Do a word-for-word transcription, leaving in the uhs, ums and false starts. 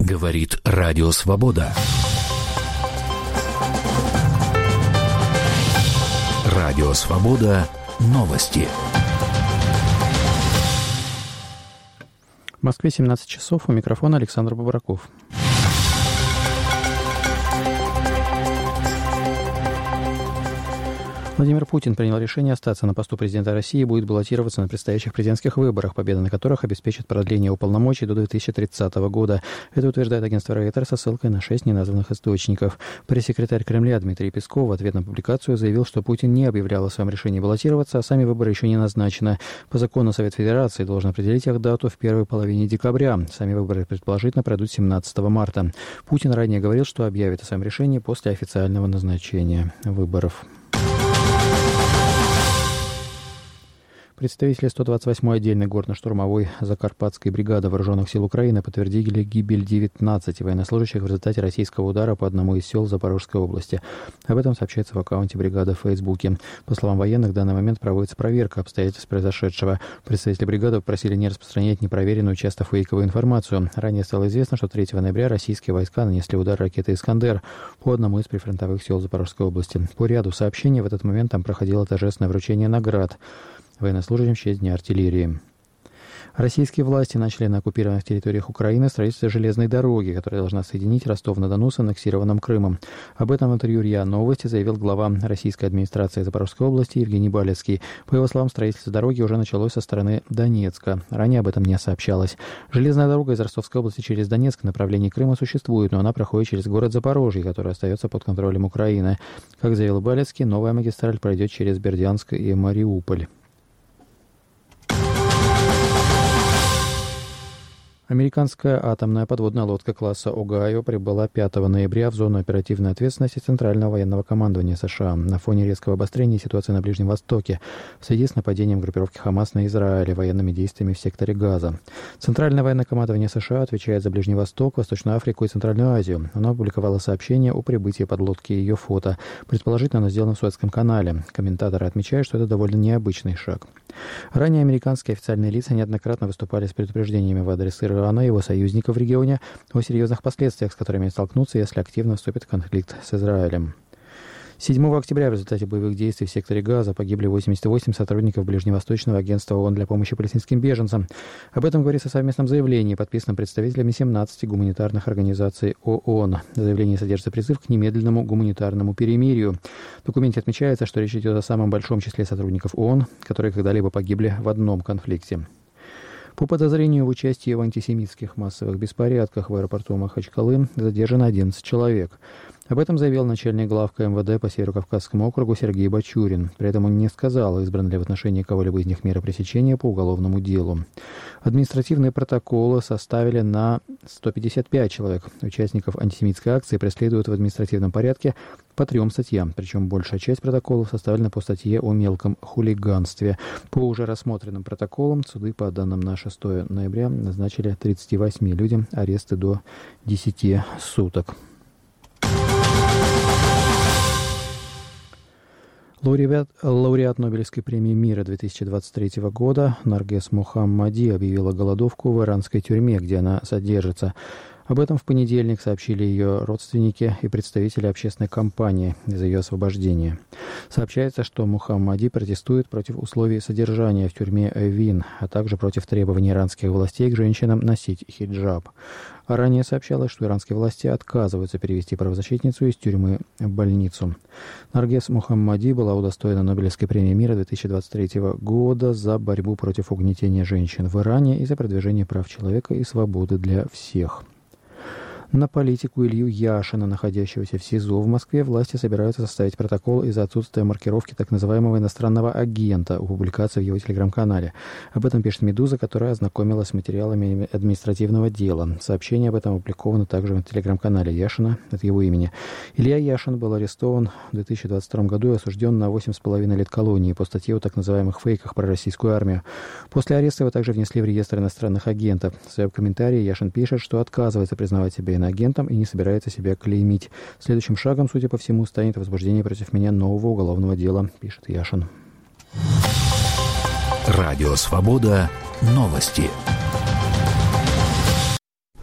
Говорит Радио Свобода. Радио Свобода. Новости. В Москве семнадцать часов. У микрофона Александр Бобраков. Владимир Путин принял решение остаться на посту президента России и будет баллотироваться на предстоящих президентских выборах, победа на которых обеспечит продление его полномочий до две тысячи тридцатого года. Это утверждает агентство Reuters со ссылкой на шесть неназванных источников. Пресс-секретарь Кремля Дмитрий Песков в ответ на публикацию заявил, что Путин не объявлял о своем решении баллотироваться, а сами выборы еще не назначены. По закону Совет Федерации должен определить их дату в первой половине декабря. Сами выборы, предположительно, пройдут семнадцатого марта. Путин ранее говорил, что объявит о своем решении после официального назначения выборов. Представители сто двадцать восьмой отдельной горно-штурмовой Закарпатской бригады Вооруженных сил Украины подтвердили гибель девятнадцати военнослужащих в результате российского удара по одному из сел Запорожской области. Об этом сообщается в аккаунте бригады в Фейсбуке. По словам военных, в данный момент проводится проверка обстоятельств произошедшего. Представители бригады попросили не распространять непроверенную, часто фейковую информацию. Ранее стало известно, что третьего ноября российские войска нанесли удар ракеты «Искандер» по одному из прифронтовых сел Запорожской области. По ряду сообщений в этот момент там проходило торжественное вручение наград военнослужащим в честь Дня артиллерии. Российские власти начали на оккупированных территориях Украины строительство железной дороги, которая должна соединить Ростов-на-Дону с аннексированным Крымом. Об этом в интервью РИА Новости заявил глава российской администрации Запорожской области Евгений Балецкий. По его словам, строительство дороги уже началось со стороны Донецка. Ранее об этом не сообщалось. Железная дорога из Ростовской области через Донецк в направлении Крыма существует, но она проходит через город Запорожье, который остается под контролем Украины. Как заявил Балецкий, новая магистраль пройдет через Бердянск и Мариуполь. Американская атомная подводная лодка класса «Огайо» прибыла пятого ноября в зону оперативной ответственности Центрального военного командования США на фоне резкого обострения ситуации на Ближнем Востоке в связи с нападением группировки «Хамас» на Израиль и военными действиями в секторе Газа. Центральное военное командование США отвечает за Ближний Восток, Восточную Африку и Центральную Азию. Оно опубликовало сообщение о прибытии подлодки и ее фото. Предположительно, оно сделано в Суэцком канале. Комментаторы отмечают, что это довольно необычный шаг. Ранее американские официальные лица неоднократно выступали с предупреждениями в адрес Ирана и его союзников в регионе о серьезных последствиях, с которыми они столкнутся, если активно вступит в конфликт с Израилем. седьмого октября в результате боевых действий в секторе Газа погибли восемьдесят восемь сотрудников Ближневосточного агентства ООН для помощи палестинским беженцам. Об этом говорится в совместном заявлении, подписанном представителями семнадцати гуманитарных организаций ООН. В заявлении содержится призыв к немедленному гуманитарному перемирию. В документе отмечается, что речь идет о самом большом числе сотрудников ООН, которые когда-либо погибли в одном конфликте. По подозрению в участии в антисемитских массовых беспорядках в аэропорту Махачкалы задержано одиннадцать человек. Об этом заявил начальник главка эм вэ дэ по Северо-Кавказскому округу Сергей Бачурин. При этом он не сказал, избраны ли в отношении кого-либо из них меры пресечения по уголовному делу. Административные протоколы составили на сто пятьдесят пять человек. Участников антисемитской акции преследуют в административном порядке по трем статьям, причем большая часть протоколов составлена по статье о мелком хулиганстве. По уже рассмотренным протоколам суды по данным на шестого ноября назначили тридцати восьми людям аресты до десяти суток. Лауреат, лауреат Нобелевской премии мира две тысячи двадцать третьего года Наргес Мохаммади объявила голодовку в иранской тюрьме, где она содержится. Об этом в понедельник сообщили ее родственники и представители общественной кампании за ее освобождение. Сообщается, что Мохаммади протестует против условий содержания в тюрьме Эвин, а также против требований иранских властей к женщинам носить хиджаб. А ранее сообщалось, что иранские власти отказываются перевести правозащитницу из тюрьмы в больницу. Наргес Мохаммади была удостоена Нобелевской премии мира две тысячи двадцать третьего года за борьбу против угнетения женщин в Иране и за продвижение прав человека и свободы для всех. На политику Илью Яшина, находящегося в СИЗО в Москве, власти собираются составить протокол из-за отсутствия маркировки так называемого иностранного агента у публикации в его телеграм-канале. Об этом пишет «Медуза», которая ознакомилась с материалами административного дела. Сообщение об этом опубликовано также в телеграм-канале Яшина от его имени. Илья Яшин был арестован в две тысячи двадцать втором году и осужден на восемь с половиной лет колонии по статье о так называемых фейках про российскую армию. После ареста его также внесли в реестр иностранных агентов. В своем комментарии Яшин пишет, что отказывается признавать себя иноагентом и не собирается себя клеймить. Следующим шагом, судя по всему, станет возбуждение против меня нового уголовного дела, пишет Яшин. Радио «Свобода». Новости.